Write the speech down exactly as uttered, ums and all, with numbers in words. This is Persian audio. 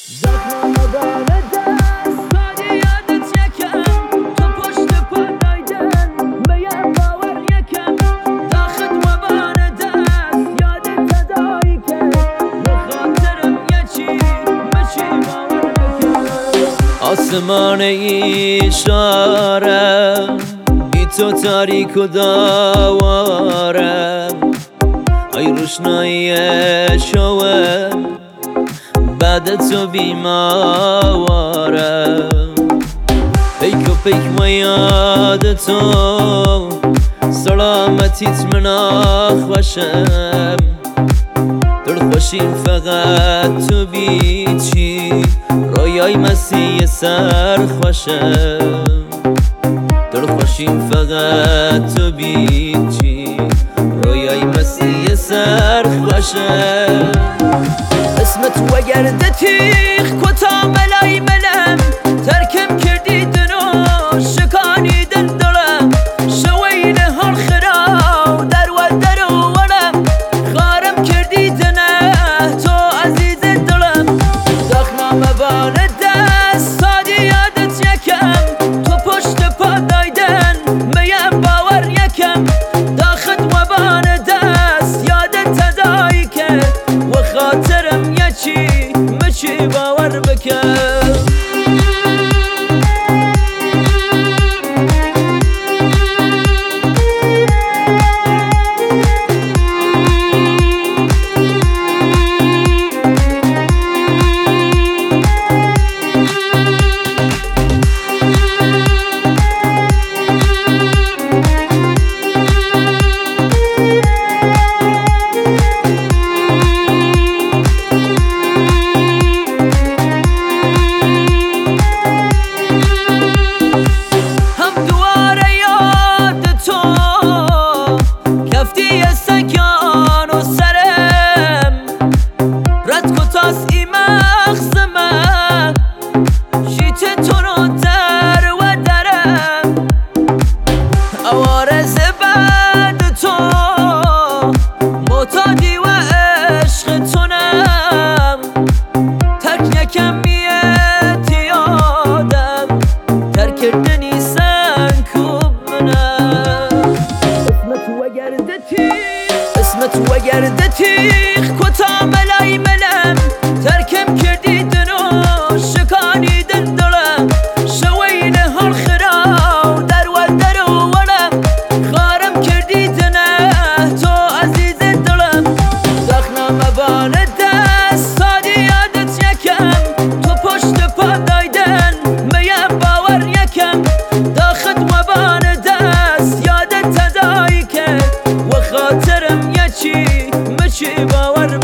آسمان اشاره بی تو تاریک و داواره ای روشنایی شوه بعد تو بیماره پیک و پیک و یاد تو سلامتیت من خوشم دل خوشیم فقط تو بیچی رویای مسیح سر خوشم دل خوشیم فقط تو بیچی رویای مسیح سر خوشم اسمت و گرد تیخ کتا ملای ملم ترکم کردی دنو شکانی دل دلم شوین هر خراو در و در و ولم خارم کردی دنه تو عزیز دلم داخنام بال دست سادی یادت یکم تو پشت پا دایدن میم باور یکم داخت و بان دست یادت تدایی که و خاطرم یچی مچی باور بکم اسمت و گرد تیخ کتا ملای ملم ترکم کردی دنو شکانی دل دلم شوین هر خراو در و در و ولم خارم کردی دنه تو عزیز دلم داخنام بال دست سادی یادت یکم تو پشت پا دایدن میم باور یکم داخت و بان دست یادت تدایی که و خاطرم یچی مچی باور